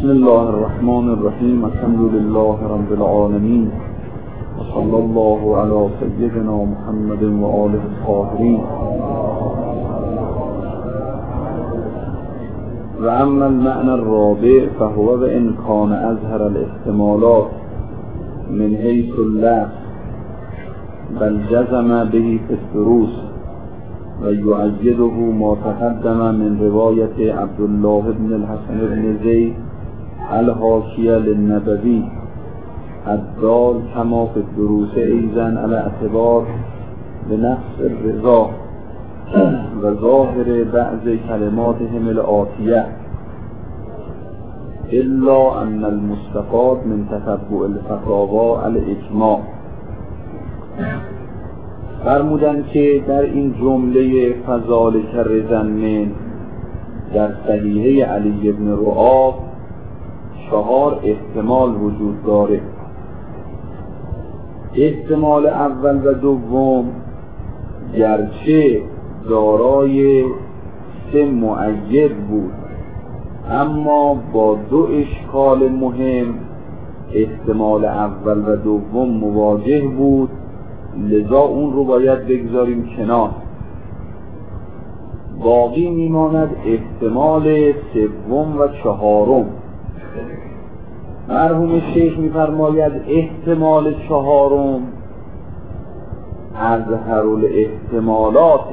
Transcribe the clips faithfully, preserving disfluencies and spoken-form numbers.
بسم الله الرحمن الرحیم. الحمد لله رب العالمین و صلی الله علی سیدنا محمد و آله الطاهرین. و اما المعنى الرابع فهو بإن كان أظهر الاحتمالات من حيث اللفظ بل جزم به في الدروس و یؤیده ما تقدم من روایت عبدالله بن الحسن بن زید الحاشیه للنبوی الدال کما فی الدروس ایضا علی اعتبار بنفس الرضا و ظاهر بعض کلماتهم الآتیه الا ان المستفاد من تتبع الفتاوی الاجماع. فرمودند که در این جمله فذالک رضا من در صحیحه علی بن رعاف چهار احتمال وجود داره. احتمال اول و دوم گرچه دارای سه مؤید بود اما با دو اشکال مهم احتمال اول و دوم مواجه بود، لذا اون رو باید بگذاریم کنار. باقی میماند احتمال سوم و چهارم. مرحوم شیخ میفرماید احتمال چهارم اظهر الاحتمالات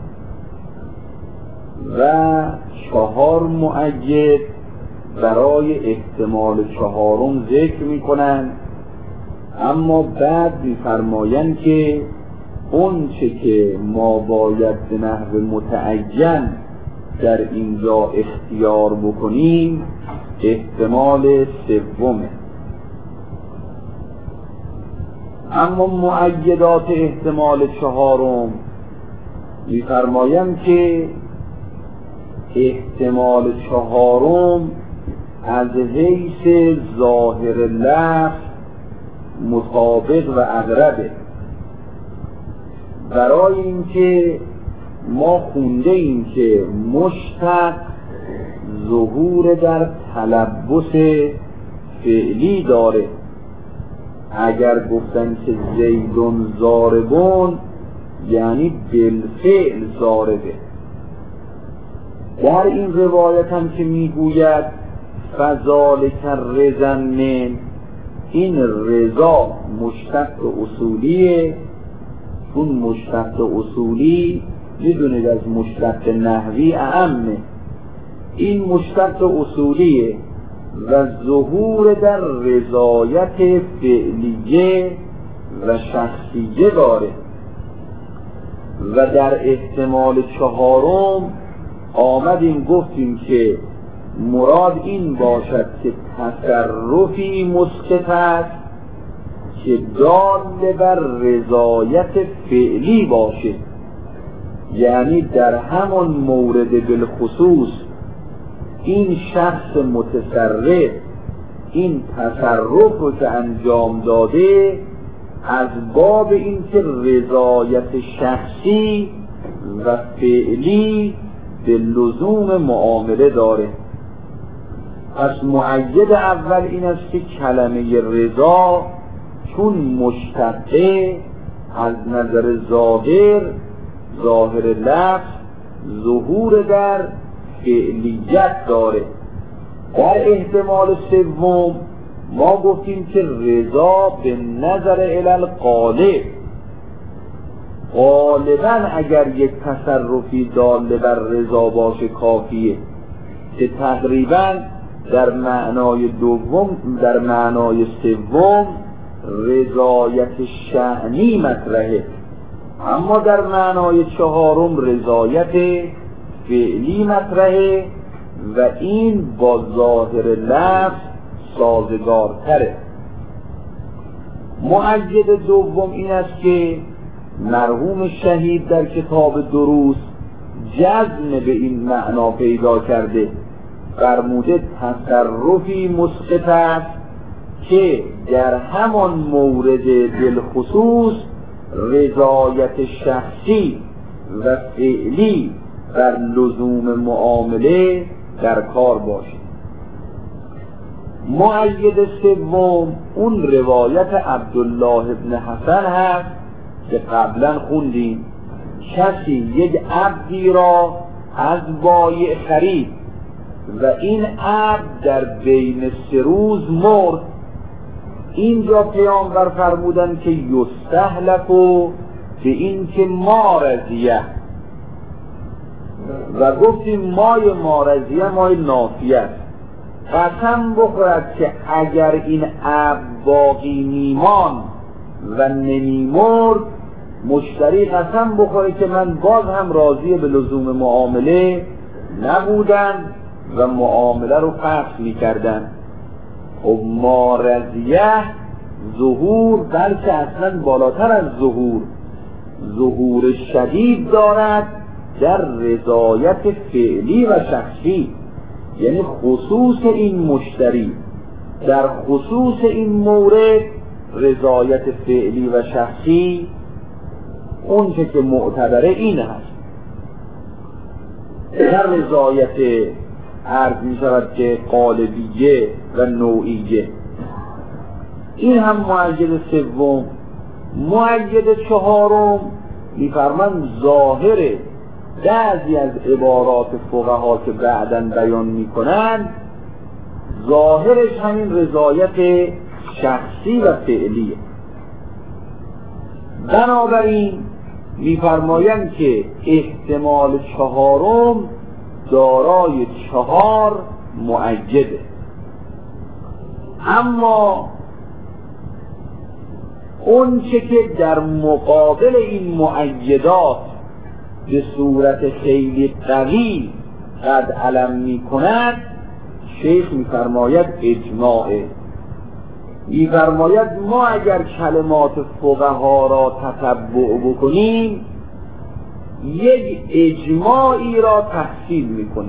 و چهار مؤید برای احتمال چهارم ذکر میکنند، اما بعد میفرمایند که اون چه که ما باید به نحو متعین در اینجا اختیار بکنیم احتمال سومه. اما مؤیدات احتمال چهارم میفرمایند که احتمال چهارم از حیث ظاهر لفظ مطابق و اقربه، برای اینکه ما خونده ایم که مشتق ظهور در تلبس فعلی داره. اگر گفتن که زیدون ضاربون یعنی بالفعل ضاربه. در این روایت هم که میگوید فذالک رضا من، این رضا مشتق اصولیه. چون مشتق اصولی میدونید از مشتق نحوی اعمه. این مشتق اصولیه و ظهور در رضایت فعلیه و شخصیه داره. و در احتمال چهارم آمدیم گفتیم که مراد این باشد که تصرفی مسقط است که دال بر رضایت فعلی باشه، یعنی در همان مورد بالخصوص این شخص متصرف این تصرف رو که انجام داده از باب این که رضایت شخصی و فعلی به لزوم معامله داره. پس مؤید اول این است که کلمه رضا چون مشتقه از نظر ظاهر ظاهر لفظ ظهور در فعلیت داره. در احتمال سوم ما گفتیم که رضا به نظر علل غالب، غالبا اگر یک تصرفی دال بر رضا باشه کافیه، که تقریبا در معنای دوم در معنای سوم رضایت شأنی مطرحه، اما در معنای چهارم رضایت فعلی مطرحه و این با ظاهر لفظ سازگارتره. مؤید دوم این است که مرحوم شهید در کتاب دروس جزم به این معنا پیدا کرده، فرموده تصرفی مسقط است که در همان مورد بالخصوص رضایت شخصی و فعلی بر لزوم معامله در کار باشید. مؤید سوم اون روایت عبدالله ابن حسن هست که قبلا خوندیم. کسی یک عبدی را از بایع خرید و این عبد در بین سه روز مرد. اینجا پیامبر فرمودن که یستهلکو به این که مارضیه و گفتیم مای مارضیه مای نافیه است. قسم بخورد که اگر این عبد باقی میمان و نمیمرد، مشتری قسم بخوره که من باز هم راضی به لزوم معامله نبودن و معامله رو فسخ میکردن. و مارضیه ظهور، بلکه اصلا بالاتر از ظهور، ظهور شدید دارد در رضایت فعلی و شخصی. یعنی خصوص این مشتری در خصوص این مورد رضایت فعلی و شخصی اون که که معتبره این هست. در رضایت عرض می شود که قالبیه و نوعیه. این هم مؤید سوم. مؤید چهارم می‌فرمایند ظاهر بعضی از عبارات فقها که بعداً بیان می‌کنند ظاهرش همین رضایت شخصی و فعلیه. بنابراین می‌فرمایند که احتمال چهارم دارای چهار مؤیده. اما اون چه که در مقابل این مؤیدات به صورت خیلی قوی قد علم می کند، شیخ می فرماید اجماعه. می فرماید ما اگر کلمات فقها را تتبع بکنیم یک اجماعی را تحصیل می کنیم.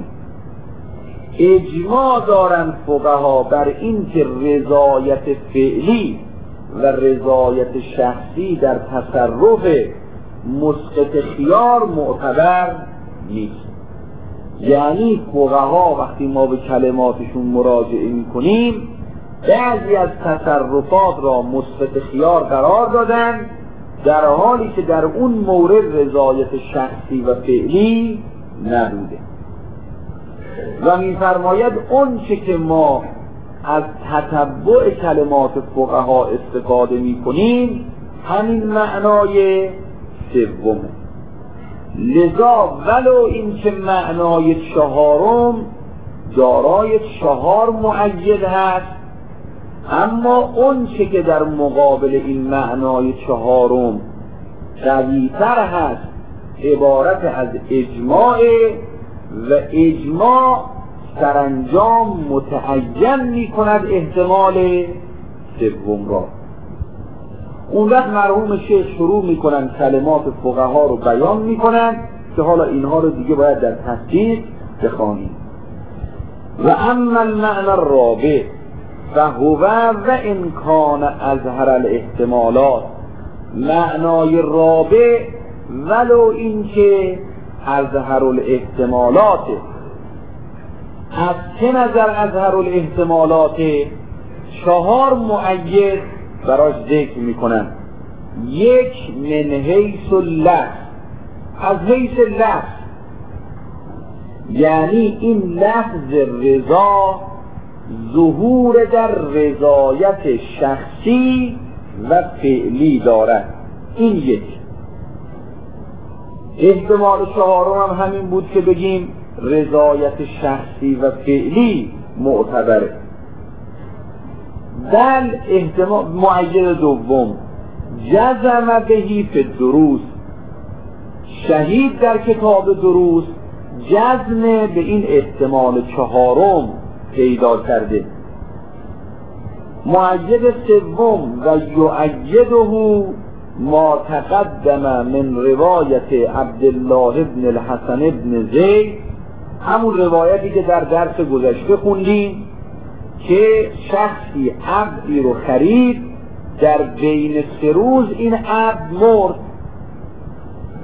اجماع دارن فقها بر این که رضایت فعلی و رضایت شخصی در تصرف مسقط خیار معتبر نیست. یعنی فقها وقتی ما به کلماتشون مراجعه میکنیم بعضی از تصرفات را مسقط خیار قرار دادن، در حالی که در اون مورد رضایت شخصی و فعلی نبوده. و میفرماید اون چه که ما از تتبع کلمات فقها استفاده میکنیم همین معنای سومه. لذا ولو این که معنای چهارم دارای چهار مؤید هست، اما اون چه که در مقابل این معنای چهارم قوی‌تر هست عبارت از اجماع و اجماع سرانجام متعین می کند احتمال سوم را. اون وقت مرحوم شیخ شروع می کنند کلمات فقها رو بیان می کنند که حالا اینها رو دیگه باید در تصدیق بخوانیم. و اما المعنى الرابع فهو و امکان اظهر الاحتمالات. معنای رابع ولو این که اظهر الاحتمالات. از چه نظر اظهر الاحتمالات؟ چهار مؤید براش ذکر میکنن. یک من حیث اللفظ، از حیث لفظ، یعنی این لفظ رضا ظهور در رضایت شخصی و فعلی دارد. این یک. احتمال چهارم هم همین بود که بگیم رضایت شخصی و فعلی معتبره. بل احتمال مؤید دوم جزم بهی فی الدروس. شهید در کتاب دروس جزم به این احتمال چهارم پیدا کرده. مؤید سوم و یؤیده ما تقدم من روایت عبدالله ابن الحسن ابن زید، همون روایتی که در درس گذشته خوندیم که شخصی عبدی رو خرید، در بین سه روز این عبد مرد.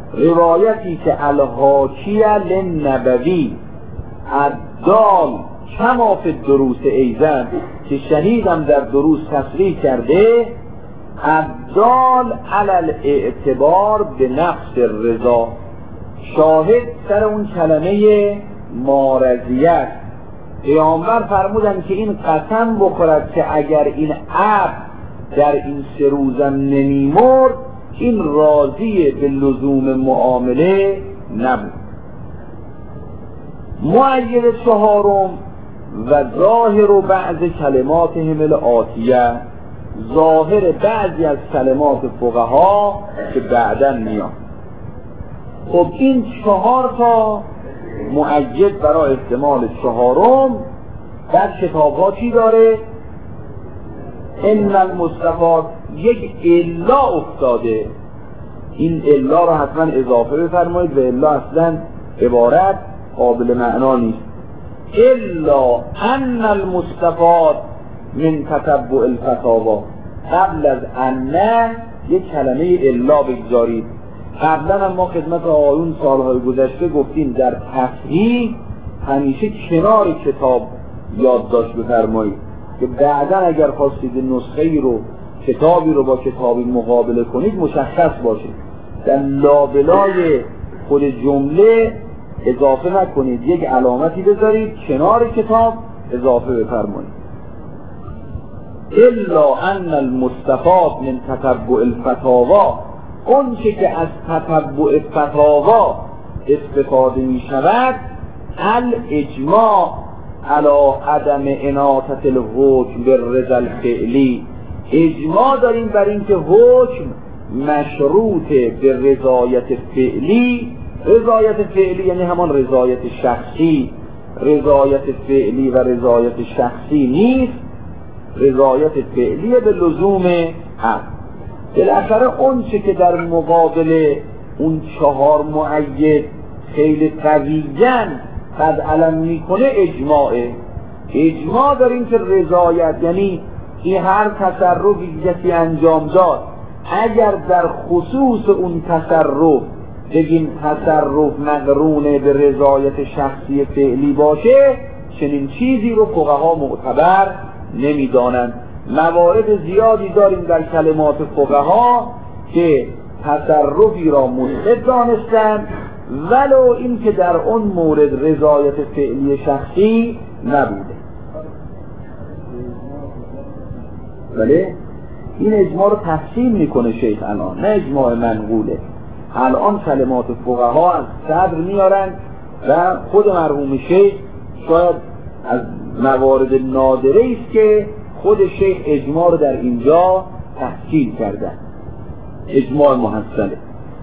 روایتی که الحاکیه للنبوی الدال کما فی دروس ایزن که شهیدم در دروس تصریح کرده، ابدال علی الاعتبار به نفس رضا، شاهد سر اون کلمه مارضیت. پیامبر فرمودن که این قسم بخورد که اگر این عبد در این سه روزم نمیمرد این راضی به لزوم معامله نبود. مؤید چهارم و ظاهر و بعض کلمات همل آتیه، ظاهر بعضی از کلمات فقها که بعداً میاد. خب این چهار تا مؤید برای احتمال چهارم در کتاب ها چی داره؟ ان المصطفی یک الا افتاده، این الا رو حتما اضافه بفرمایید و الا اصلا عبارت قابل معنا نیست. الا ان المصطفی من تتبع الفتاوا، قبل از ان یک کلمه الا بگذارید. قبلا هم ما خدمت آیون سالهای گذشته گفتیم در تصحیح همیشه کنار کتاب یادداشت بفرمایید که بعدا اگر خواستید نسخه رو کتابی رو با کتابی مقابله کنید مشخص باشه. در لابلای خود جمله اضافه نکنید، یک علامتی بذارید کنار کتاب اضافه بفرمایید. الا ان المستفاد من تتبع الفتاوا، اون چه که از تتبع فتاوا استفاده می شود، الاجماع علی عدم اناطة الحکم بالرضا الفعلی، اجماع داریم بر این که حکم مشروط به رضایت فعلی. رضایت فعلی یعنی همان رضایت شخصی، رضایت فعلی و رضایت شخصی نیست، رضایت فعلی به لزوم حق. بالاخره اون چه که در مقابل اون چهار مؤید خیلی قویاً قد علم میکنه اجماعه. اجماع داریم که رضایت یعنی این هر تصرفی کسی انجام داد اگر در خصوص اون تصرف بگیم تصرف مقرونه به رضایت شخصی فعلی باشه، چنین چیزی رو فقها معتبر نمیدانند. موارد زیادی داریم در کلمات فقها که تصرفی را مثبت دانستند ولو این که در اون مورد رضایت فعلی شخصی نبوده. ولی این اجماع رو تفصیل میکنه شیخ الان، نه اجماع منقوله. الان کلمات فقها از صدر میارن و خود مرحوم شیخ شاید از موارد نادره است که خود شیخ اجماع رو در اینجا تحصیل کردن، اجماع محصله.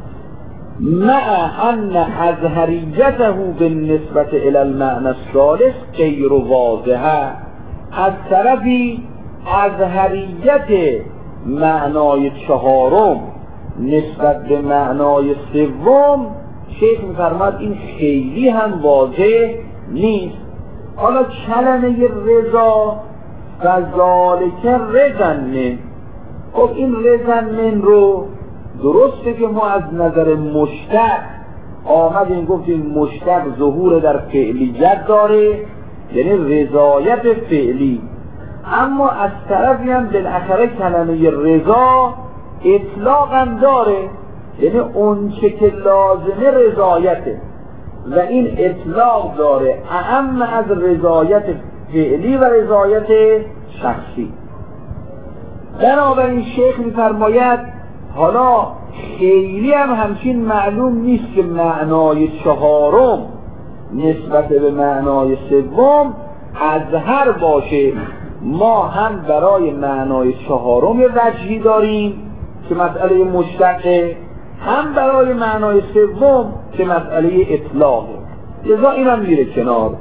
مع ان اظهریته بالنسبة الى المعنى الثالث غیر واضحه، از طرفی اظهریت معنای چهارم نسبت به معنای سوم شیخ می‌فرماد این خیلی هم واضح نیست. حالا کلمه رضا و ذالک رضا، خب این رضا رو درسته که ما از نظر مشتق آمدیم گفتیم مشتق ظهور در فعلیت داره یعنی رضایت فعلی، اما از طرفی هم بالاخره کلمه رضا اطلاق هم داره یعنی اون چه که لازمه رضایته و این اطلاق داره اعم از رضایت فعلی و رضایت شخصی. بنابراین شیخ می‌فرماید حالا خیلی هم همچین معلوم نیست که معنای چهارم نسبت به معنای سوم اظهر باشه. ما هم برای معنای چهارم یه وجهی داریم که مسئله مشتقه، هم برای معنای سوم که مسئله اطلاقه، لذا این هم میره کنار.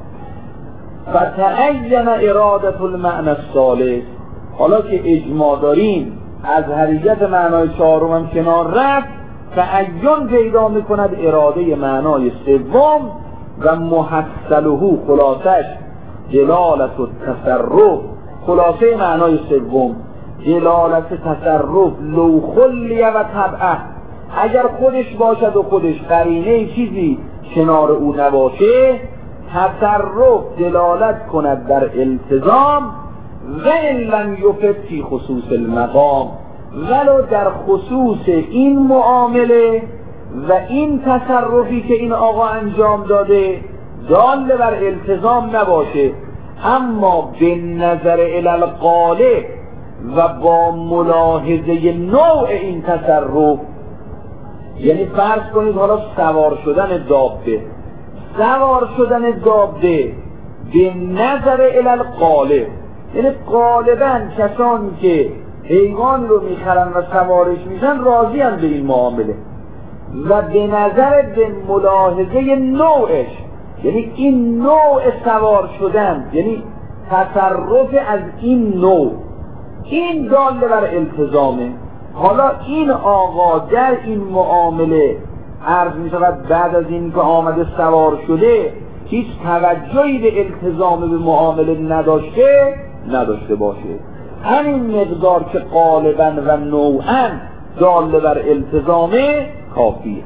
فتعین ارادت المعنی الثالث، حالا که اجماع داریم از حریت معنای چهارم هم کنار رفت، تعین پیدا میکند اراده معنای سوم و محصله خلاصش دلالت و تصرف. خلاصه معنای سوم دلالت تصرف لو خلیه و طبعه، اگر خودش باشد و خودش قرینه چیزی کنار او نباشه تصرف دلالت کند در التزام و ان لم یفد فی خصوص المقام، ولو در خصوص این معامله و این تصرفی که این آقا انجام داده دال بر التزام نباشه، اما به نظر الی الغالب و با ملاحظه نوع این تصرف، یعنی فرض کنید حالا سوار شدن دابه سوار شدن دابه به نظر الی الغالب، یعنی غالبا کسانی که حیوان رو میخرن و سوارش میشن راضی هم به این معامله، و به نظر به ملاحظه نوعش، یعنی این نوع سوار شدن، یعنی تصرف از این نوع، این دال بر التزامه. حالا این آقا در این معامله عرض می شود بعد از این که آمده سوار شده هیچ توجهی به التزام به معامله نداشته نداشته باشه، همین مقدار که غالبا و نوعا دال بر التزامه کافیه.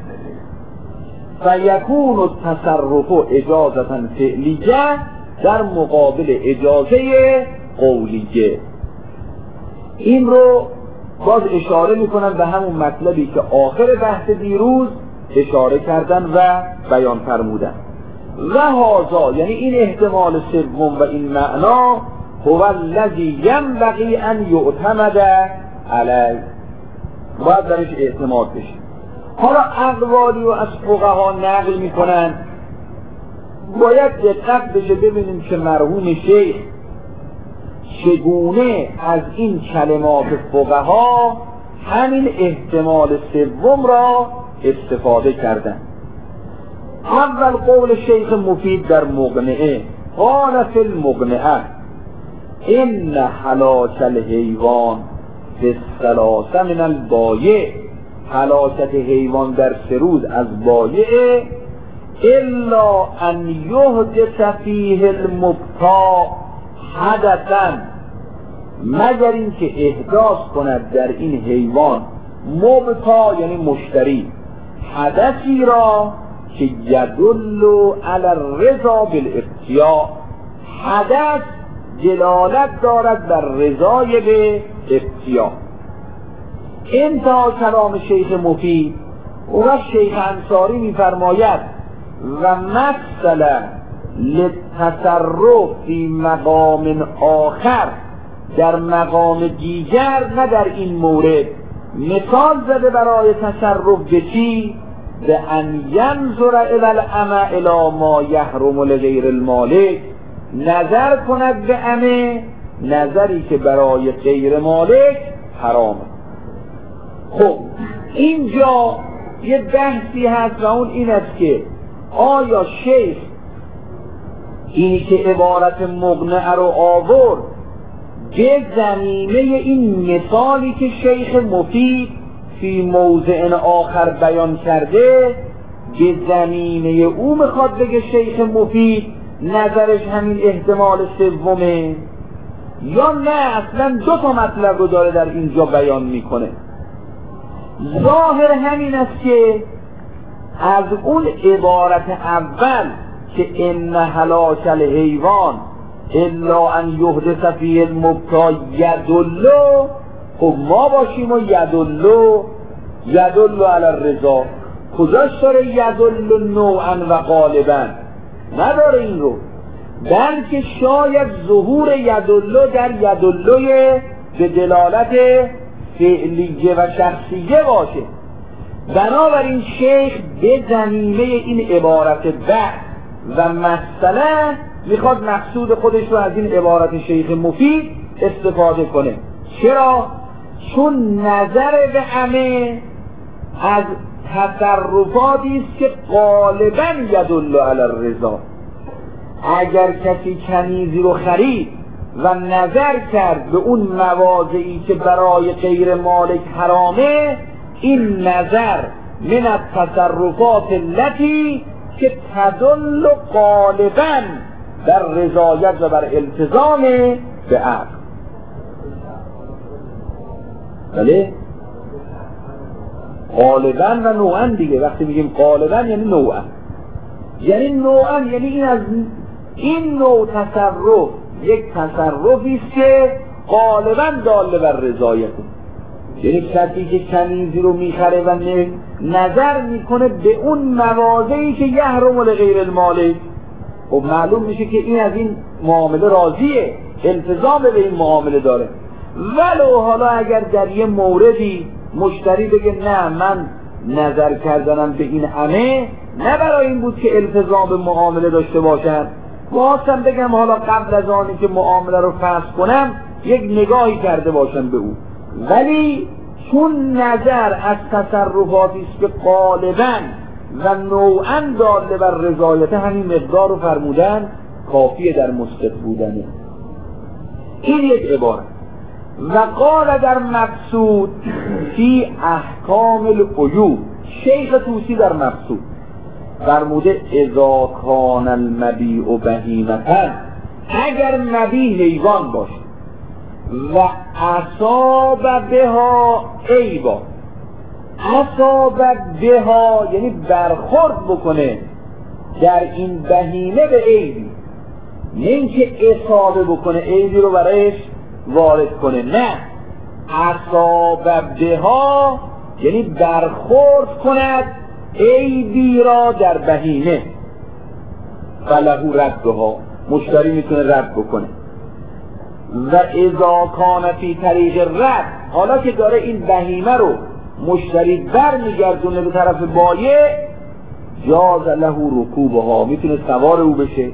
فیکون التصرف اجازة فعلیه در مقابل اجازه قولیه. این رو باز اشاره میکنن به همون مطلبی که آخر بحث دیروز اشاره کردن و بیان فرمودن. و هذا، یعنی این احتمال سوم و این معنا، هو الذی ینبغی ان یعتمد علیه، باید درش اعتماد بشه. حالا اقوالی رو از فقها نقل میکنن، باید دقت بشه ببینیم که مرحوم شیخ چگونه از این کلمات فقها همین احتمال سوم را استفاده کردن. اول قول شیخ مفید در مقنعه، قال فی المقنعه ان هلاک الحیوان فی الثلاثه من البایع، هلاکت حیوان در سه روز از بایع، الا ان یحدث فیه المبتاع حدثا، مگر این که احداث کند در این حیوان مبتاع یعنی مشتری حدثی را که یدل علی الرضا بالابتیاع، حدث دلالت دارد بر رضای به ابتیاع. انتها کلام شیخ مفید و شیخ انصاری می‌فرماید و مثلا للتصرف فی مقام آخر، در مقام دیگر نه در این مورد، مثال زده برای تصرف به چی؟ به ان ینظر الی الامه الی ما یحرم لغیر المالک، نظر کند به امه نظری که برای غیر مالک حرامه. خب اینجا یه بحثی هست و اون این است که آیا شیخ اینی که عبارت مقنعه رو آورد به زمینه این مثالی که شیخ مفید فی موضع آخر بیان کرده، به زمینه او میخواد بگه شیخ مفید نظرش همین احتمال سومه، یا نه اصلا دو تا مطلب رو داره در اینجا بیان میکنه؟ ظاهر همین است که از اون عبارت اول که ان هلاک الحیوان الا ان یحدث فیه المبتاع یدل، خب ما باشیم و یدل یدل علی الرضا، کجاش داره یدل نوعا و غالبا؟ نداره این رو، بلکه شاید ظهور یدل در یدل به دلالت فعلیه و شخصیه باشه. بنابراین شیخ به زمینه این عبارت بحث و مسئله میخواد مقصود خودش رو از این عبارت شیخ مفید استفاده کنه. چرا؟ چون نظر به همه از تصرفاتی است که غالبا یدل علی الرضا. اگر کسی کنیزی رو خرید و نظر کرد به اون مواضعی که برای غیر مالک حرامه، این نظر من التصرفات التي که تدل غالبا در رضایت و بر التزام به عقل. بله؟ غالبا و نوعا دیگه، وقتی میگیم غالبا یعنی نوعا، یعنی نوعا، یعنی این از این نوع تصرف یک تصرفی است که غالبا داله بر رضایته. یعنی کسی که کنیزی رو میخره و نظر میکنه به اون مواضعی که یحرم لغیر المالک، خب معلوم میشه که این از این معامله راضیه، التزام به این معامله داره. ولو حالا اگر در یه موردی مشتری بگه نه من نظر کردنم به این همه نه برای این بود که التزام به معامله داشته باشم، خواستم بگم حالا قبل از آنی که معامله رو فسخ کنم یک نگاهی کرده باشم به او، ولی چون نظر از تصرفاتی است که غالباً و نوعاً داله بر رضایت، همین مقدار رو فرمودن کافیه در مسقط بودنه. این یک عبارت. و قال در مقصود فی احکام العیوب، شیخ طوسی در مقصود فرموده اذا کان المبیع بهیمة، اگر مبیع حیوان باشه و اصاب بها عیبا، اصاب بها یعنی برخورد بکنه در این بهیمه به عیبی، نه اینکه اصابه بکنه عیبی رو برایش وارد کنه، نه، اصاب بها یعنی برخورد کند عیبی را در بهیمه، فلهو ردها، مشتری میتونه رد بکنه. و اذا کان فی طریق رد، حالا که داره این بهیمه رو مشتری بر میگردونه به طرف بایع، جاز له رکوبها، میتونه سوار او بشه،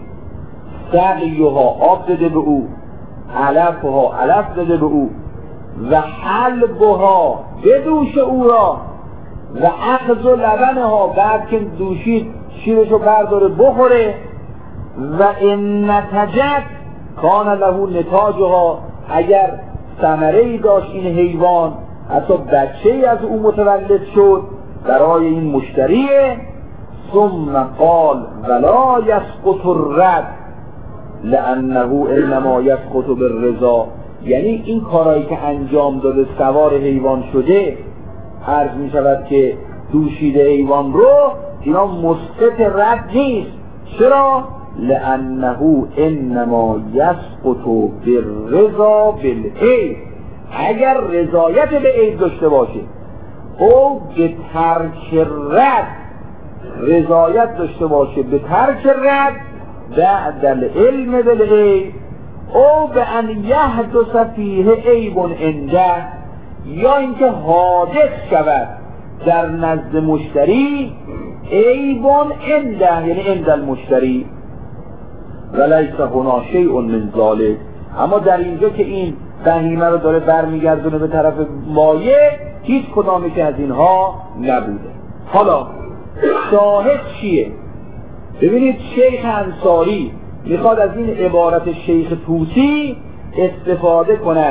سقیها آب بده به او، علفها علف بده به او، و حلبها بدوش او را، و اخذ لبنها بعد که دوشید شیرشو برداره بخوره، و ان نتجت کان له نتاجها، اگر ثمره‌ای داشت این حیوان، حتی بچه‌ای از او متولد شد برای این مشتریه. ثم قال ولا یسقط الرد لانه انما یسقط بالرضا، یعنی این کارایی که انجام داده سوار حیوان شده، عرض می شود که دوشیده حیوان رو، اینا مسقط رد نیست. چرا؟ لانه انما یسقط بالرضا بالعیب، اگر رضایت به عیب داشته باشه او به ترک رد رضایت داشته باشه، به ترک رد بعد العلم بالعیب، او به ان یحدث فیه عیب عنده، یا اینکه حادث شود در نزد مشتری عیب عنده، یعنی عند المشتری، ولیس هنا شیء من ذلک، اما در اینجا که این بهیمه رو داره برمیگردونه به طرف بایع، هیچ کدامی که از اینها نبوده. حالا شاهد چیه؟ ببینید شیخ انصاری میخواد از این عبارت شیخ طوسی استفاده کند،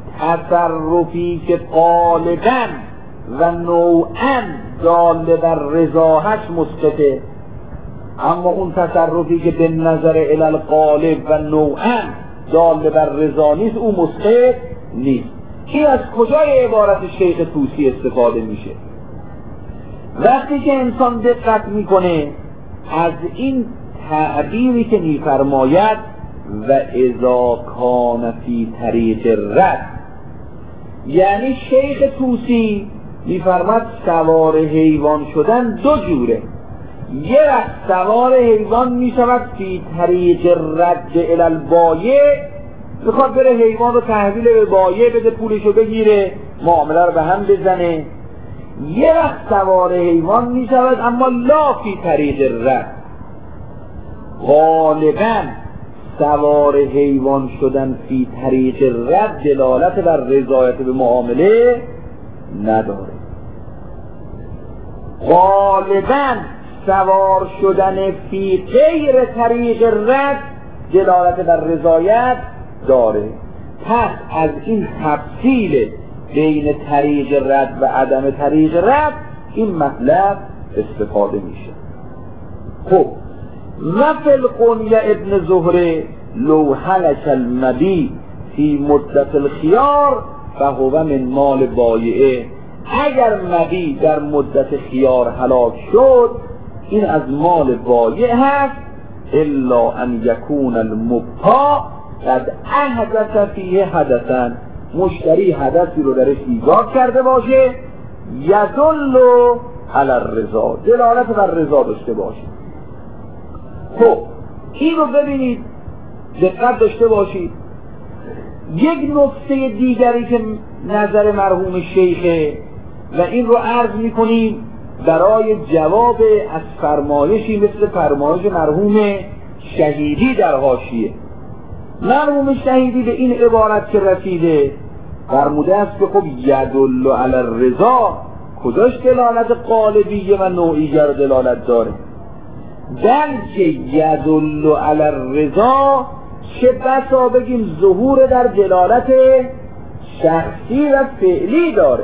تصرفی که غالباً و نوعاً داله بر رضاهش مسقطه، اما اون تصرفی که به نظر الی الغالب و نوعاً داله بر رضا نیست او مسقط نیست. این از کجای عبارت شیخ طوسی استفاده میشه؟ وقتی که انسان دقت میکنه از این تعبیری که میفرماید و اذا کان فی طریق رد، یعنی شیخ طوسی میفرماید سوار حیوان شدن دو جوره. یه وقت سوار حیوان میشود فی طریق رد الی البایع، میخواد بره حیوان رو تحویل به بایع بده، پولشو بگیره، معامله رو به هم بزنه. یه وقت سوار حیوان میشود اما لا فی طریق رد، غالباً سوار حیوان شدن فی طریق رد دلالت بر رضایت به معامله نداره. غالباً سوار شدن فی غیر طریق رد دلالت بر رضایت داره. پس از این تفصیل بین طریق رد و عدم طریق رد این مطلب استفاده میشه. خب نفی القنیه ابن زهره لو هلك المبیع فی مدت الخیار فهو من مال بایعه، اگر مبیع در مدت خیار هلاک شد این از مال بایع هست، الا ان یکون المبتاع قد احدث فیه حدثا، مشتری حدثی رو درش ایجاد کرده باشه، یدل علی الرضا، دلالت بر رضا داشته باشه. خب این رو ببینید، دقت داشته باشید. یک نکته دیگری که نظر مرحوم شیخه و این رو عرض میکنیم برای جواب از فرمایشی مثل فرمایش مرحوم شهیدی در حاشیه. مرحوم شهیدی به این عبارت که رسیده فرموده است که خب یدل علی الرضا کجاش دلالت قالبیه و نوعیه رو دلالت داره، بلکه یدل علی الرضا چه بسا بگیم ظهور در دلالت شخصی و فعلی داره.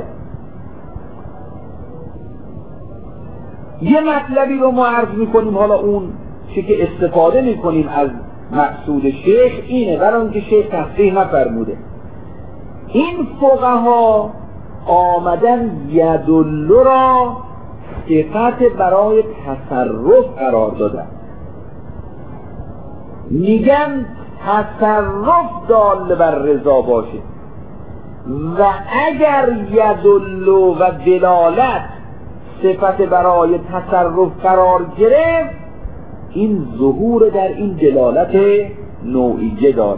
یه مطلبی رو ما عرض میکنیم، حالا اون چی که استفاده میکنیم از مقصود شیخ اینه، برای اون که شیخ تصریح نفرموده. این فقها آمدن یدل را صفت برای تصرف قرار دادن، میگن تصرف دال بر رضا باشه و اگر یدل و دلالت صفت برای تصرف قرار گرفت این ظهور در این دلالت نوعیه داره.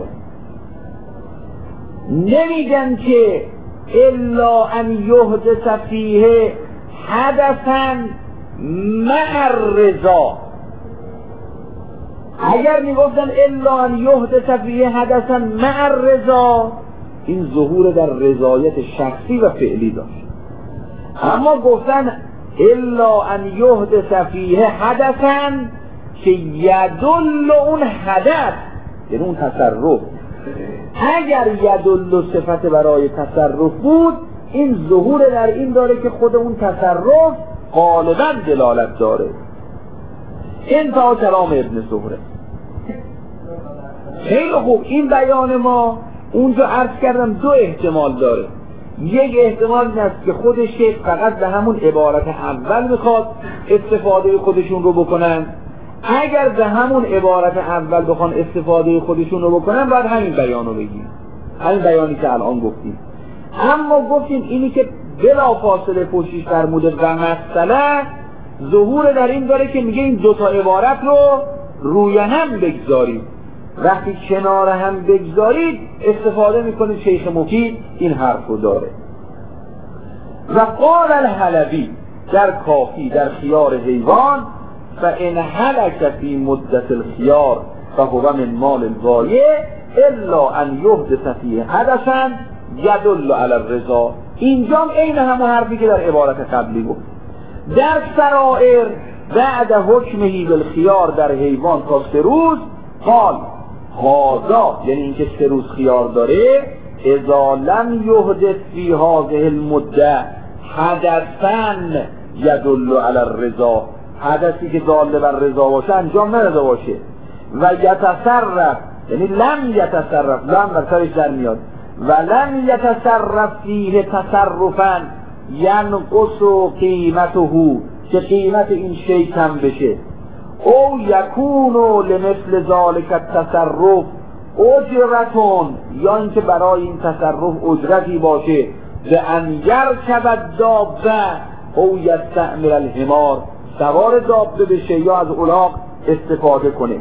نمیگن که الا ان یحدث فیه حدثا مع الرضا. اگر میگفتن الا ان یحدث فیه حدثا مع الرضا این ظهور در رضایت شخصی و فعلی داشت. اما گفتن الا ان یحدث فیه حدثا که یدل اون حدث یعنی اون تصرف، اگر یدل صفت برای تصرف بود این ظهور در این داره که خود اون تصرف غالبا دلالت داره. انتها کلام ابن زهره. خیلی خوب، این بیان ما اونجا عرض کردم دو احتمال داره. یک احتمال این است که خود شیخ فقط به همون عبارت اول میخواد استفاده خودشون رو بکنن، اگر به همون عبارت اول بخوان استفاده خودشون رو بکنن باید همین بیان رو بگیم، همین بیانی که الان گفتیم. اما گفتیم اینی که بلا فاصله پشتیش فرموده و مسئله ظهور در این داره که میگه این دوتا عبارت رو روی هم بگذارید، وقتی کنار هم بگذارید استفاده میکنید. شیخ مفید این حرف رو داره. و قال الحلبی در کافی در خیار حیوان فإن هلك فی مدت الخیار فهو من مال البایع الا ان یحدث فیه حدثا یدل علی الرضا. اینجام عین همون حرفی که در عبارت قبلی گفت. در سرائر بعد حکمهی بالخیار در حیوان تا سه روز قال هذا، یعنی اینکه سه روز خیار داره، اذا لم یحدث فی هذه المده حدثا یدل علی الرضا، حدثی که داله بر رضا باشه انجام نداده باشه. و یتصرف یعنی لم یتصرف، لم بر سرش در میاد، و لم یتصرف فیه تصرفا ینقص قیمته، که قیمت این شی کم بشه. او یکونو لمثل ذالک التصرف اجرتون، یا اینکه برای این تصرف اجرتی باشه. به ان یرکب الدابه او یستعمل الحمار، سوار دابه بشه یا از الاغ استفاده کنه.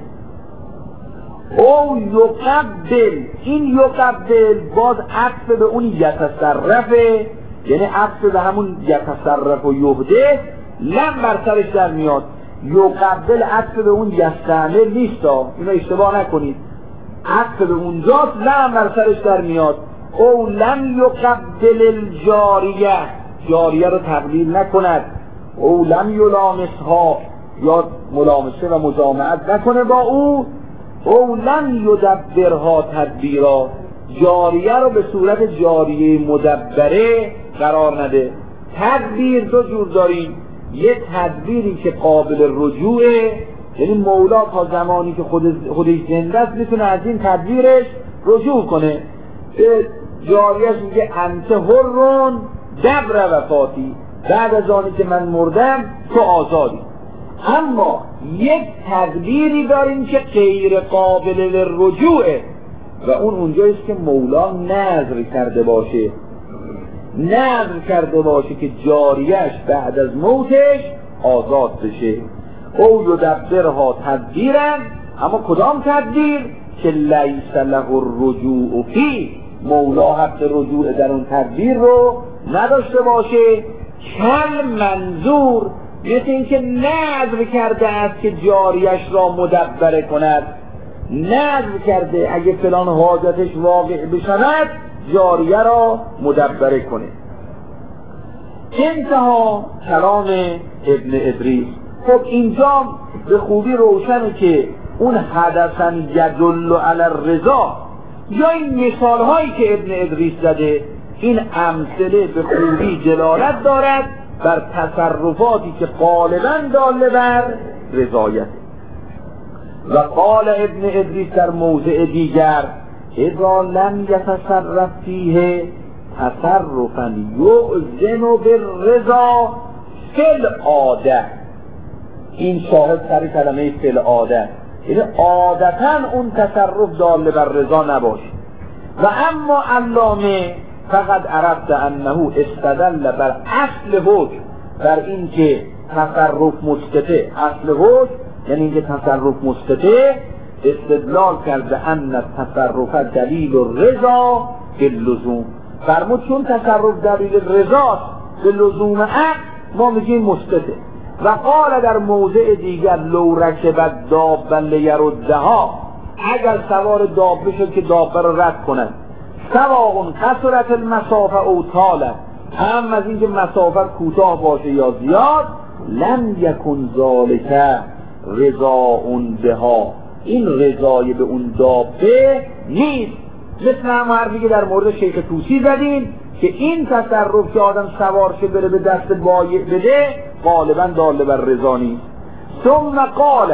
او یقبل، این یقبل باز عطف به اون یتصرفه، یعنی عطف به همون یتصرف و یهده لم بر سرش در میاد. یقبل عطف به اون یستعمل نیستا، اینو اشتباه نکنید، عطف به اونجاست، لم بر سرش در میاد. او لم یقبل الجاریه، جاریه رو تقلیل نکند. او لم یلامسها، یا ملامسه و مجامعت نکنه با او. او لم یدبرها تدبیرا، جاریه رو به صورت جاریه مدبره قرار نده. تدبیر دو جور داریم، یه تدبیری که قابل رجوعه، یعنی مولا تا زمانی که خود خودش زنده است میتونه از این تدبیرش رجوع کنه. جاریهش میگه انت حرون دبر وفاتی، بعد از آنی که من مردم تو آزادی. اما یک تقدیری داریم که غیر قابل للرجوعه و اون اونجاییست که مولا نذر کرده باشه نذر کرده باشه که جاریش بعد از موتش آزاد بشه. او یدبرها تدبیرن، اما کدام تدبیر؟ که لیس له الرجوع فی، مولا حق رجوع در اون تدبیر رو نداشته باشه. کل منظور، مثل اینکه نذر کرده است که جاریش را مدبره کند، نذر کرده اگه فلان حاجتش واقع بشود جاریه را مدبره کنه. انتها کلام ابن ادریس. خب اینجا به خوبی روشنه که اون حدثاً یدل علی الرضا یا این مثال هایی که ابن ادریس زده، این امثله به خوبی دلالت دارد بر تصرفاتی که غالباً داله بر رضایت. و قال ابن ادریس در موضع دیگر اذا لم یتصرف فیه تصرفاً یؤذن بالرضا فی العاده. این شاهد سر کلمه فی العاده، یعنی عادتاً اون تصرف داله بر رضا نباشه. و اما علامه فقط عرفت انه استدل بر اصل حکم، بر این که تصرف مسقطه، اصل حکم یعنی این که تصرف مسقطه، استدلال کرد به ان تصرف دلیل الرضا به لزوم. فرمود چون تصرف دلیل رضاست به لزوم عقل ما میگیم مسقطه. و قال در موضع دیگر لو رکبت دابا لیردها، اگر سوار دابه شد که دابه را رد کند، سواء قصرت المسافه او طالت، هم از اینکه مسافت کوتاه باشه یا زیاد، لم یکن ذالک رضاء بها، این رضای به اون دابه نیست. مثل هم حرفی که در مورد شیخ طوسی زدیم که این تصرف که آدم سوار شه بره به دست بایع بده غالبا داله بر رضا نیست. ثم قال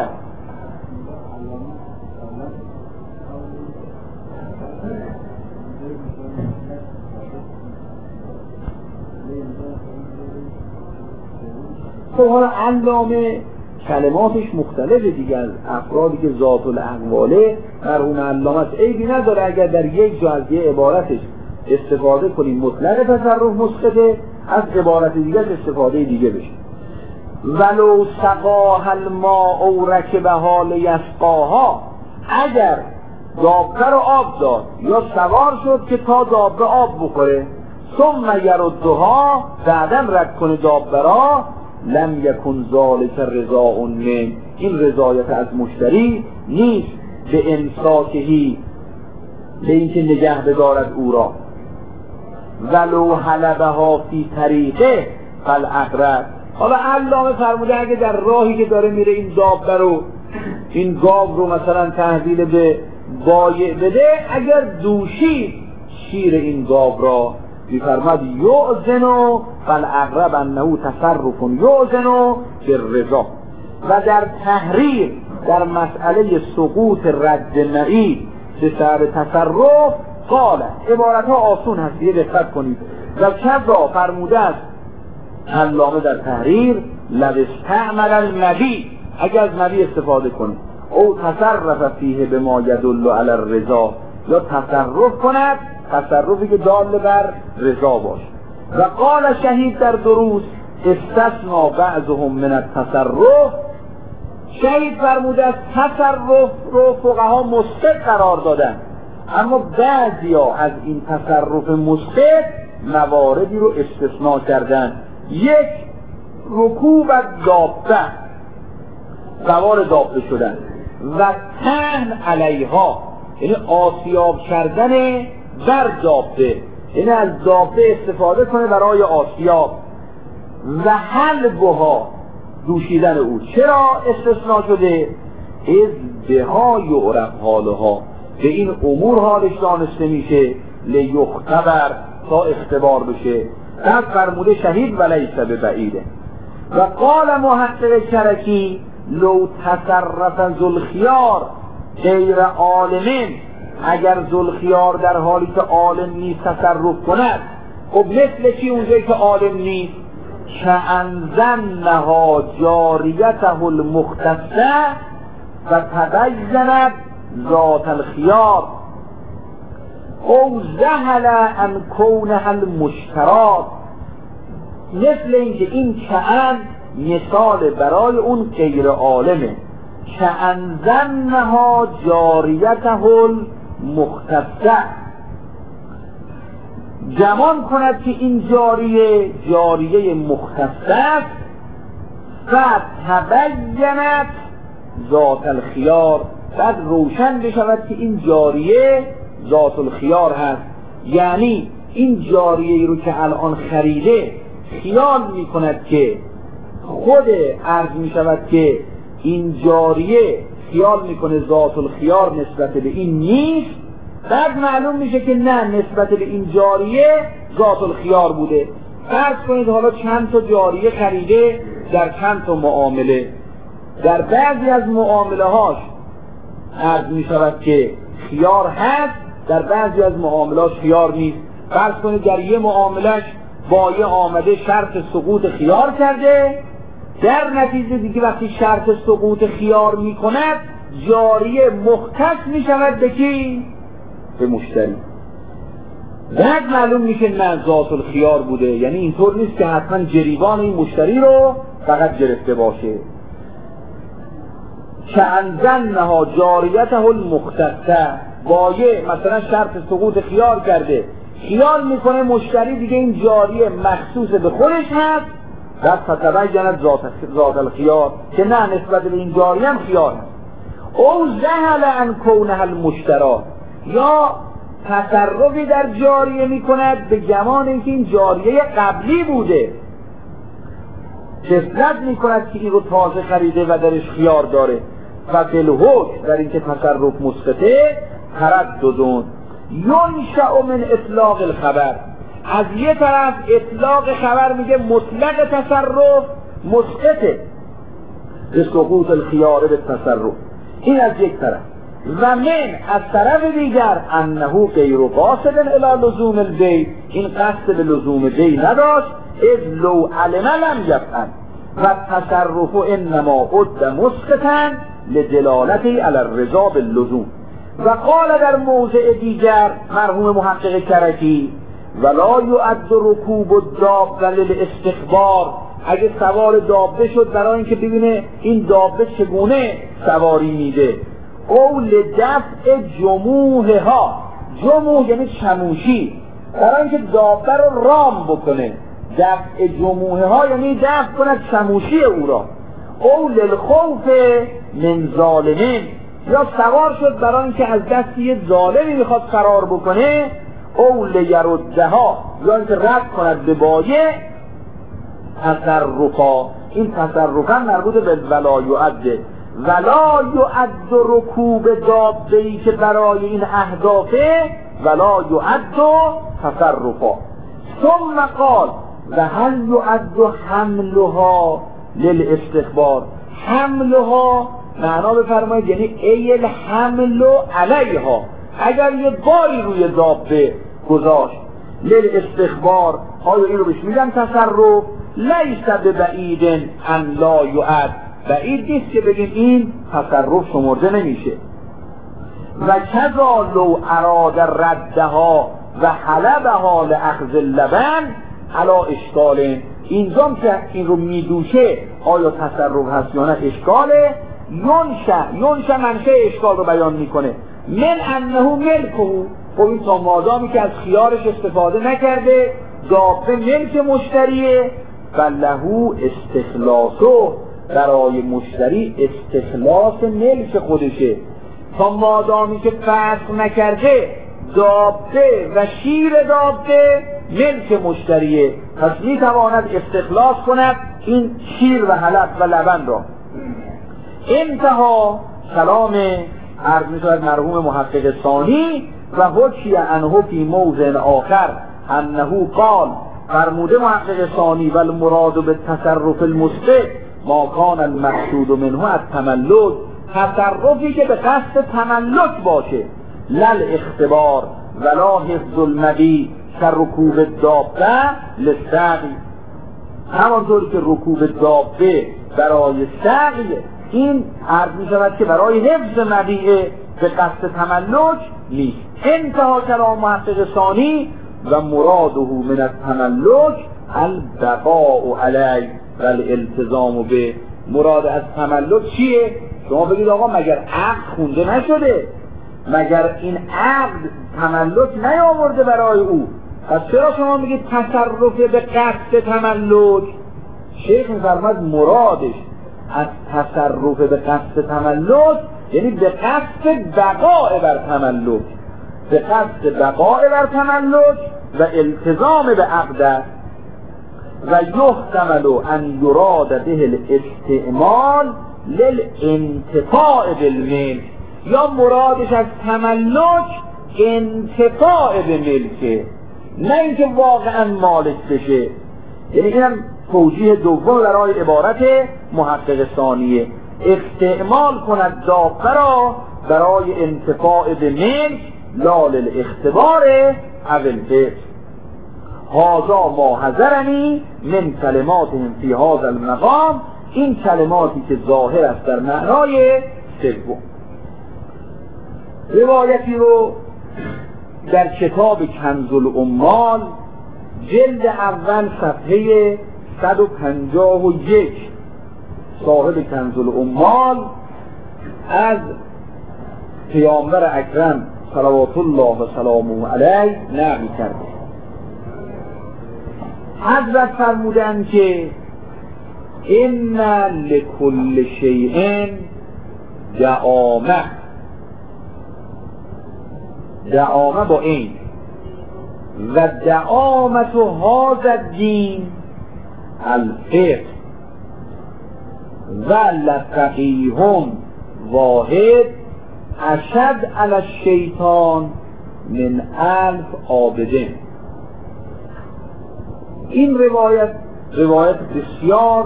خب حالا علامه کلماتش مختلفه دیگه از افرادی که ذات الاقواله. مرحوم علامه است، عیبی نداره اگر در یک جا از یه عبارتش استفاده کنیم مطلق تصرف مسقطه، از عبارت دیگه استفاده دیگه بشه. ولو سقاها الماء او رکبها لیسقاها، اگر دابه رو آب داد یا سوار شد که تا دابه آب بخوره، ثم یردها، بعدم رد کنه دابه را، لم یکن ذالک رضاء من، این رضایت از مشتری نیست به امساکهی، به اینکه نگه بدارد او را. ولو حلبها فی طریقه فالاقرب. حالا علامه فرموده اگه در راهی که داره میره این دابه رو، این گاو رو مثلا تحویل به بایع بده، اگر دوشید شیر این گاو را، میفرماد یؤذن فالاقرب انه تصرف یؤذن بالرضا. و در تحریر در مسئله سقوط رد نعی به سبب تصرف قال، عبارت ها آسون هست یه دقت کنید. و کذا فرموده است علامه در تحریر لو استعمل النبی، اگر از نبی استفاده کنه، او تصرف فیه به ما یدل علی الرضا، یا تصرف کند تصرفی که دال بر رضا باشه. و قال شهید در دروس استثنا بعضهم من التصرف، شهید فرموده است تصرف رو فقها مسقط قرار دادن، اما بعضیا از این تصرف مسقط مواردی رو استثناء کردن. یک، رکوب دابه، سوار دابه شدن، و تهن علیها، یعنی آسیاب کردن بر دابه، یعنی از دابه استفاده کنه برای آسیاب، و حلبها، دوشیدن او. چرا استثناء شده؟ از بها یعرف حالها، به این امور حالش دانسته میشه، لیختبر، تا اختبار بشه. پس فرموده شهید ولیس ببعیده. و قال محقق کرکی لو تصرف ذوالخیار غیر عالمین، اگر ذوالخیار در حالی که عالم نیست تصرف کند، خب مثل چی اونجایی که عالم نیست؟ که انزلنها جاریته المختصه و تبینت ذات الخیار او زهل عن کونها المشترات. مثل اینکه این کأن مثال برای اون غیر عالمه. که انزلنها جاریته المختصه، گمان کند که این جاریه جاریه مختصه است و تبینت ذات الخیار، بعد روشن بشود که این جاریه ذات الخیار هست. یعنی این جاریه رو که الان خریده خیال می کند که خود عرض می شود که این جاریه خیال می کنه ذات الخیار نسبت به این نیست، بعد معلوم میشه که نه، نسبت به این جاریه ذات الخیار بوده. فرض کنید حالا چند تا جاریه خریده در چند تا معامله، در بعضی از معامله هاش عرض می شود که خیار هست، در بعضی از معاملهاش خیار نیست. فرض کنید در یه معاملهش بایع آمده شرط سقوط خیار کرده، در نتیجه دیگه وقتی شرط سقوط خیار می کند جاریه مختص می شود به کی؟ به مشتری. بعد معلوم میشه نه ذات الخیار بوده. یعنی اینطور نیست که حتما جریبان این مشتری رو فقط گرفته باشه. که انزلنها جاریته المختصه، بایع مثلا شرط سقوط خیار کرده، خیال میکنه مشتری دیگه این جاریه مخصوص به خودش هست، و فتبینت ذات الخیار، که نه، نسبت به این جاریه هم خیار هست. او زهل عن کونها المشترات، یا تصرفی در جاریه میکند به گمان اینکه این جاریه قبلی بوده، غفلت میکند که این رو تازه خریده و درش خیار داره. و بالحکم در اینکه تصرف مسقطه ترددون ینشأ من اطلاق الخبر. از یه طرف اطلاق خبر میگه مطلق تصرف مسقطه به سقوط الخیار به تصرف، این از یک طرف. و من از طرف دیگر انه غیر قاصد الی لزوم البیع، این قصد به لزوم بیع نداشت، اذ لو علم لم یفعل و تصرف انما عد مسقطا لدلالته علی الرضا باللزوم. و قال در موضع دیگر مرحوم محقق کرکی ولا یعد رکوب الدابه للاستخبار، اگه سوار دابه شد برای اینکه ببینه این دابه چگونه سواری میده، قول دفع جموه ها، جموه یعنی چموشی، برای اینکه دابه رو رام بکنه، دفع جموه ها یعنی دفع کند چموشی او را. قول الخوف من ظالمین، یا سوار شد برای اینکه از دست یه ظالمی میخواد فرار بکنه، قول یردها، یا اینکه رد کند به بایع. تصرفا، این تصرفا مربوط به ولا یعد، ولا یعد رکوب دابه‌ای که برای این اهدافه، ولا یعد تصرفا. ثم قال و هل یعد حملها للاستخبار، حملها معنا بفرمایید یعنی ای الحمل علیها، اگر یه باری روی دابه گذاشت، للاستخبار، آیا این رو بهش میگن تصرف؟ لیس ببعید ان لا یعد، بعید نیست که بگیم این تصرف شمرده نمیشه. و کذا لو اراد ردها و حلبها لاخذ اللبن علا اشکال، اینجام که این رو میدوشه آیا تصرف هست یا نه اشکاله. ینشأ، ینشأ منشه اشکال رو بیان میکنه، من انه ملکه، خب این تا مادامی که از خیارش استفاده نکرده دابه ملک مشتریه، فلهو استخلاصه، برای مشتری استخلاص ملک خودشه، تا مادامی که فسخ نکرده دابه و شیر دابه ملک مشتریه، پس میتواند استخلاص کند این شیر و حلب و لبن را. انتها کلام عرض می‌شود مرحوم محقق ثانی و حکی عنه فی موضع آخر انه قال، فرموده محقق ثانی و المراد به تصرف المسقط ما کان المقصود منه التملک، تصرفی که به قصد تملک باشه، لل اختبار ولا حفظ المبیع کرکوب الدابه للسقی، همانطور که رکوب دابه برای سعی، این عرض می شود که برای حفظ مبیعه به قصد تملک نیست. انتها کلام محقق ثانی و مراده من التملک البقاء علی و الالتزام به. مراد از تملک چیه؟ شما بگید آقا مگر عقد خونده نشده؟ مگر این عقد تملک نیاورده برای او؟ پس چرا شما میگید تصرف به قصد تملک؟ شیخ می‌فرماید مرادش از تصرف به قصد تملک یعنی به قصد بقاء بر تملک، به قصد بقاء بر تملک و التزام به عقد. و یحتمل ان یراد به الاستعمال للانتفاع بالملک، یا مرادش از تملک انتفاع به ملکه، نه اینکه واقعا مالک بشه. یعنی اینم توجیه دوم برای عبارت محقق ثانیه، استعمال کند دابه را برای انتفاع به ملک لا للاختبار او الحفظ. هذا ما حذرنی من کلماتهم فی هذا المقام، این کلماتی که ظاهر است در معنای سوم. روایتی رو در کتاب کنز العمال جلد اول صفحه صد و پنجاه و یک صاحب کنز العمال از پیامبر اکرم صلوات الله و سلامه علیه نقل کرده. حضرت فرمودند که ان لکل شیء دعامه، دعامه با این، و دعامت هذا الدین الفقه و لفقیهم واحد اشد علی الشیطان من الف عابدین. این روایت روایت بسیار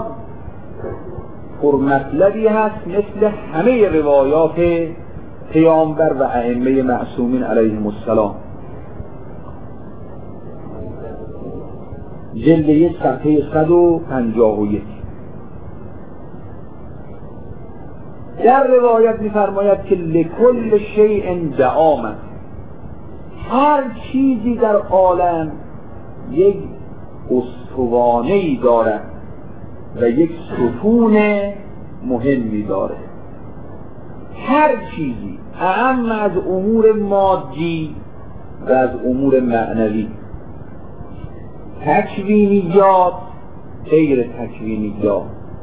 پرمطلبی هست، مثل همه روایات پیامبر و ائمه معصومین علیهم السلام. جلد یک صفحه صد و پنجاه و یک. در روایت می‌فرماید که لکل شیء دعامه، هر چیزی در عالم یک استوانه‌ای دارد و یک ستون مهمی داره. هر چیزی، اهم از امور مادی و از امور معنوی، تکوینیات غیر تکوینیات،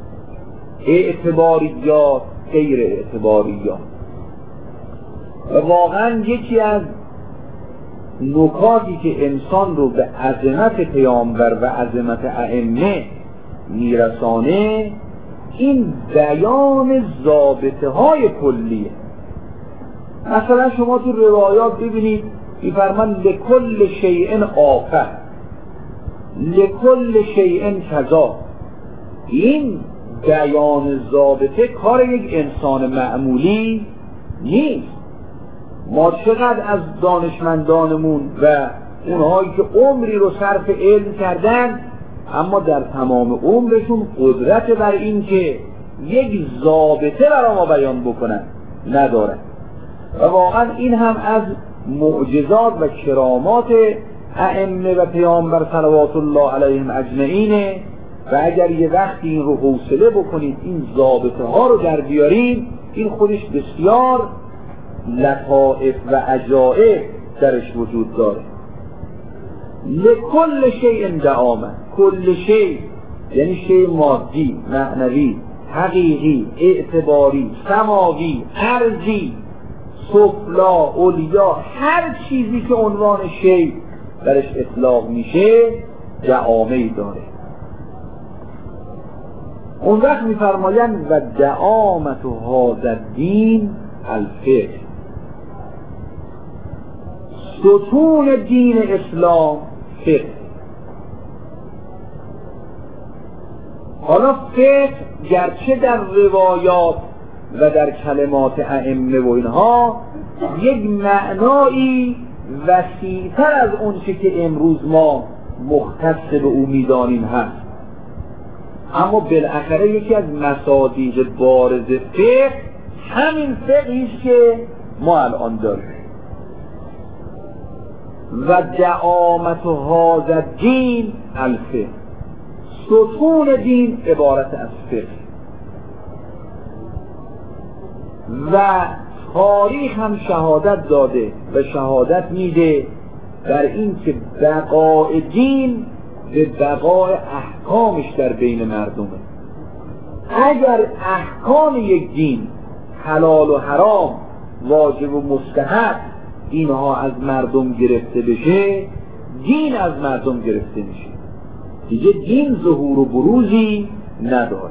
اعتباریات غیر اعتباریات. و واقعا یکی از نکاتی که انسان رو به عظمت پیامبر و عظمت ائمه میرسانه این بیان ضابطه های کلیه. مثلا شما تو روایات ببینید می‌فرمان لکل شیء آفه، لکل شیء کذا. این بیان ضابطه کار یک انسان معمولی نیست. ما چقدر از دانشمندانمون و اونهایی که عمری رو صرف علم کردن، اما در تمام عمرشون قدرت بر این که یک ضابطه برای ما بیان بکنن ندارن. و واقعا این هم از معجزات و کرامات ائمه و پیامبر صلوات الله علیهم اجمعینه. و اگر یه وقتی این رو حوصله بکنید، این ضابطه ها رو در بیارید، این خودش بسیار لطائف و عجائب درش وجود داره. لکل شیء دعامه، کل شیء یعنی شیء مادی، معنوی، حقیقی، اعتباری، سماوی، ارضی، سفلا، علیا، هر چیزی که عنوان شیء درش اطلاق میشه دعامه‌ای داره. اون وقت میفرمایند و دعامت هذا الدین الفقه، ستون دین اسلام فقه. حالا فقه گرچه در روایات و در کلمات ائمه و اینها یک معنایی وسیع‌تر از اون چه که امروز ما مختص به او میدانیم هست، اما بالاخره یکی از مصادیق بارز فقه همین فقهیست که ما الان داریم. و دعامت هذا الدین الفقه، ستون دین عبارت از فقه و تاریخ هم شهادت داده و شهادت میده در این که بقای دین به بقای احکامش در بین مردمه. اگر احکام یک دین حلال و حرام، واجب و مستحب اینها از مردم گرفته بشه، دین از مردم گرفته میشه، دیگه دین ظهور و بروزی نداره.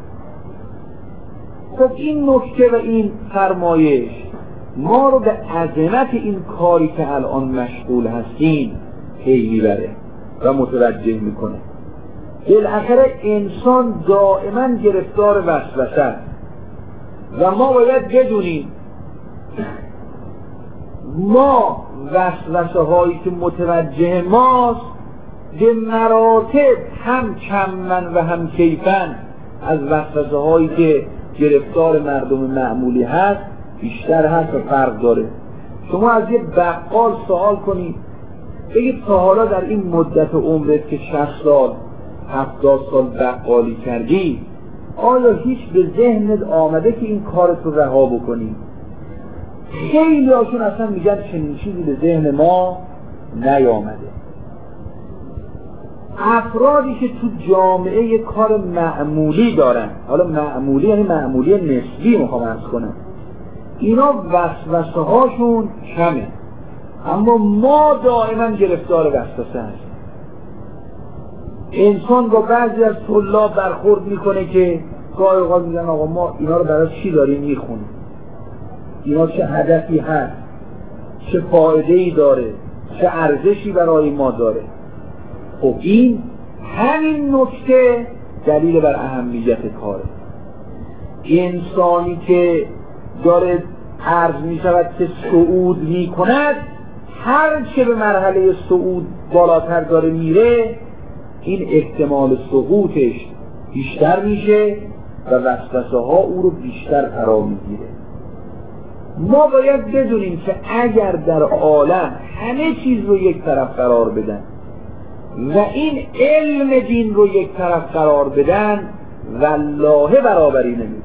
خب این نکته و این فرمایش ما رو به عظمت این کاری که الان مشغول هستیم پی میبره و متوجه میکنه. بالاخره انسان دائما گرفتار وسوسه است و ما باید بدونیم ما وسوسه هایی که متوجه ماست به مراتب هم کمن و هم کیفن از وسوسه هایی که گرفتار مردم معمولی هست بیشتر هست و فرق داره. شما از یه بقال سوال کنید بگید تا حالا در این مدت عمرت که شصت سال هفتاد سال بقالی کردی آیا هیچ به ذهنت آمده که این کارت رو رها بکنی؟ خیلی هاشون اصلا میگن چنین چیزی به ذهن ما نیامده. افرادی که تو جامعه یه کار معمولی دارن، حالا معمولی یعنی معمولی نسبی میخوام عرض کنم، اینا وسوسه هاشون کمه، اما ما دائما گرفتار وسوسه هستیم. انسان با بعضی از طلاب برخورد میکنه که گاهی اوقات میگن آقا ما اینا رو برای چی داریم میخونیم، اینا چه هدفی هست، چه فایده‌ای داره، چه ارزشی برای ما داره. خب این همین نکته دلیل بر اهمیت کاره. انسانی که داره عرض می شود که صعود می کند، هر چه به مرحله صعود بالاتر داره میره این احتمال سقوطش بیشتر میشه و وسوسه ها او رو بیشتر فرا میگیره. ما باید بدونیم که اگر در عالم همه چیز رو یک طرف قرار بدن و این علم دین رو یک طرف قرار بدن والله برابری نمی‌کنه.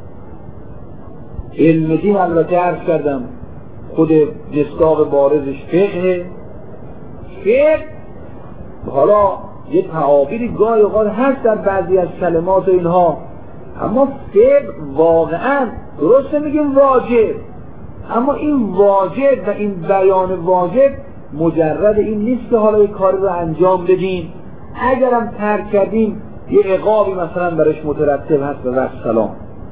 علم دین البته عرض کردم خود مصداق بارزش فقه. فقه حالا یه تعابیری گاهی اوقات هست در بعضی از کلمات و اینها، اما فقه واقعا درست میگیم واجب، اما این واجب و این بیان واجب مجرد این نیست که حالا یه کاری رو انجام بدیم اگرم ترک کردیم یه عقابی مثلا برش مترتب هست و والسلام.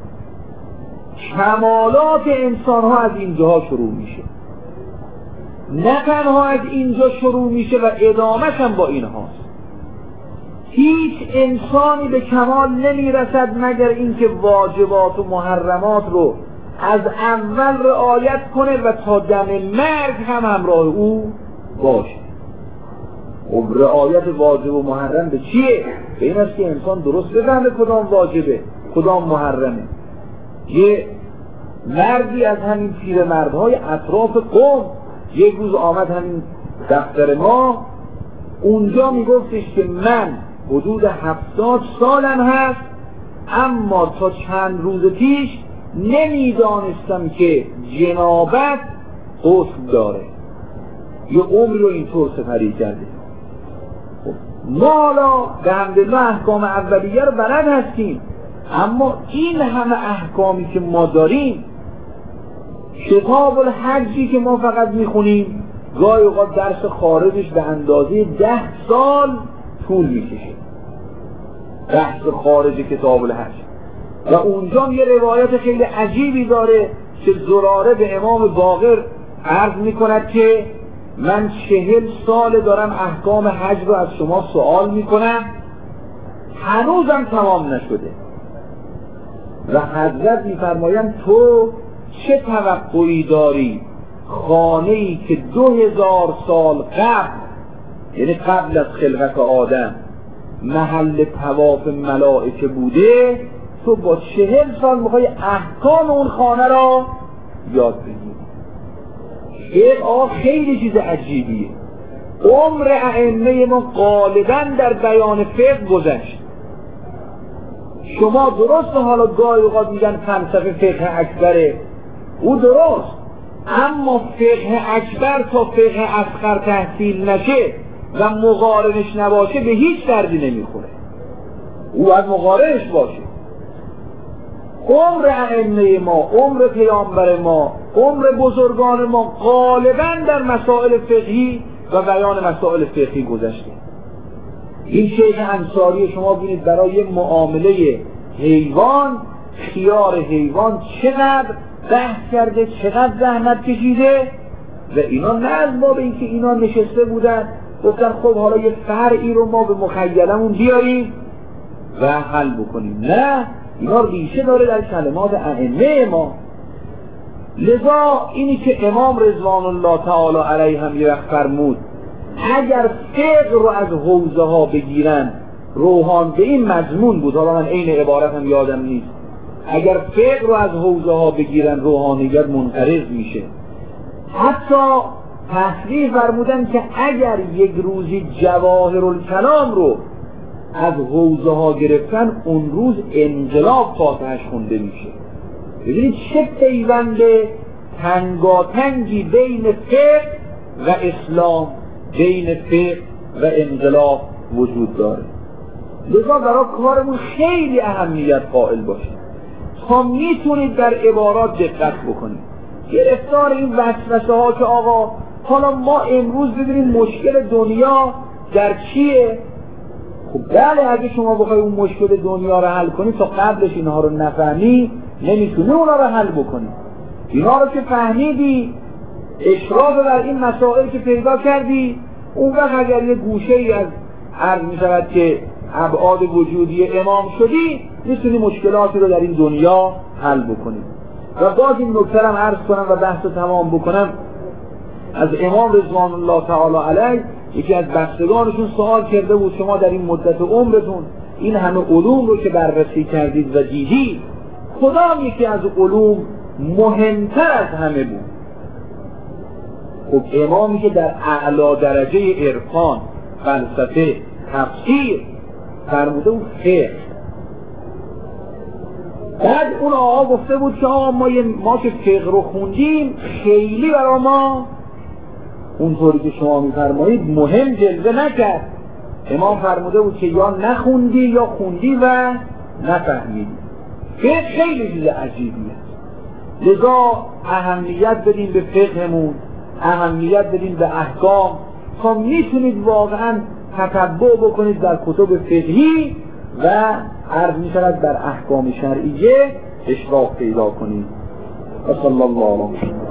کمالات انسان ها از اینجاها شروع میشه، نه تنها از اینجا شروع میشه و ادامهش هم با این هاست. هیچ انسانی به کمال نمیرسد مگر اینکه واجبات و محرمات رو از اول رعایت کنه و تا دم مرگ هم همراه او باشه. خب رعایت واجب و محرم به چیه؟ به این است که انسان درست بفهمه کدام واجبه کدام محرمه. یه مردی از همین پیرمردهای اطراف قوم یک روز آمد همین دفتر ما، اونجا میگفتش که من حدود هفتاد سالم هست اما تا چند روز پیش نمیدانستم که جنابت غسل داره. یه عمری رو اینطور سپری کرده. ما حالا به حمدالله احکام اولیه رو بلد هستیم، اما این همه احکامی که ما داریم، کتاب الحجی که ما فقط میخونیم گاهی اوقات درس خارجش به اندازه ده سال طول میکشه، درس خارج کتاب الحج. و اونجا یه روایت خیلی عجیبی داره که زراره به امام باقر عرض میکند که من چهل سال دارم احکام حج رو از شما سوال میکنم هنوزم تمام نشده. و حضرت میفرمایند تو چه توقعی داری خانه‌ای که دو هزار سال قبل، یعنی قبل از خلقت آدم، محل طواف ملائکه بوده، تو با چهل سال میخوای احکام اون خانه را یاد بگیری. فقه خیلی چیز عجیبیه. عمر ائمه ما غالبا در بیان فقه گذشت. شما درست حالا گاهی اوقات میگن فلسفه فقه اکبره، او درست، اما فقه اکبر تا فقه اصغر تحصیل نشه و مقارنش نباشه به هیچ دردی نمیخوره. او باید مقارنش باشه. عمر ائمه ما، عمر پیامبر ما، عمر بزرگان ما غالبا در مسائل فقهی و بیان مسائل فقهی گذشته. این شیخ انصاری شما ببینید برای معامله حیوان، خیار حیوان چقدر بحث کرده، چقدر زحمت کشیده و اینا نه از باب اینکه اینا نشسته بودن گفتن خب حالا یه فرعی رو ما به مخیلمون بیاریم و حل بکنیم. نه، اینا ریشه داره در کلمات ائمه ما. لذا اینی که امام رضوان الله تعالی علیه هم یه وقت فرمود اگر فقه رو از حوزه ها بگیرن روحان، به این مضمون بود، حالا من عین عبارت هم یادم نیست، اگر فقه رو از حوزه ها بگیرن روحانیت منقرض میشه. حتی تصریح فرمودن که اگر یک روزی جواهرالکلام رو از حوزه ها گرفتن اون روز انقلاب فاتحش خونده میشه. ببینید چه پیوند تنگاتنگی بین فقه و اسلام، بین فقه و انقلاب وجود داره. لذا برای کارمون خیلی اهمیت قائل باشید تا میتونید در عبارات دقت بکنید. گرفتار این وسوسه ها که آقا حالا ما امروز ببینیم مشکل دنیا در چیه؟ خب بله، اگه شما بخوای اون مشکل دنیا رو حل کنی تا قبلش اینها رو نفهمی نمیتونی اونا رو حل بکنی. اینا رو که فهمیدی، اشراف بر این مسائل که پیدا کردی، اون وقت اگر یه گوشه ای از عرض می شود که ابعاد وجودی امام شدی میتونی مشکلاتی رو در این دنیا حل بکنی. و باز این نکته هم عرض کنم و بحث رو تمام بکنم. از امام رضوان الله تعالی علیه یکی از بستگانشون سوال کرده بود شما در این مدت عمرتون این همه علوم رو که بررسی کردید و دیدید، کدام یکی از علوم مهمتر از همه بود؟ خب امامی که در اعلی درجه عرفان، فلسفه، تفسیر فرموده بود فقه. بعد اون آقا گفته بود که آقا ما, ما که فقه رو خوندیم خیلی برای ما اونطوری که شما میفرمایید مهم جلوه نکرد. امام فرموده بود که یا نخوندی یا خوندی و نفهمیدی. فقه خیلی چیز عجیبیه. لذا اهمیت بدیم به فقهمون، اهمیت بدیم به احکام تا میتونید واقعا تتبع بکنید در کتب فقهی و عرض میشود در احکام شرعیه اشراف پیدا کنید. صلی الله علیه و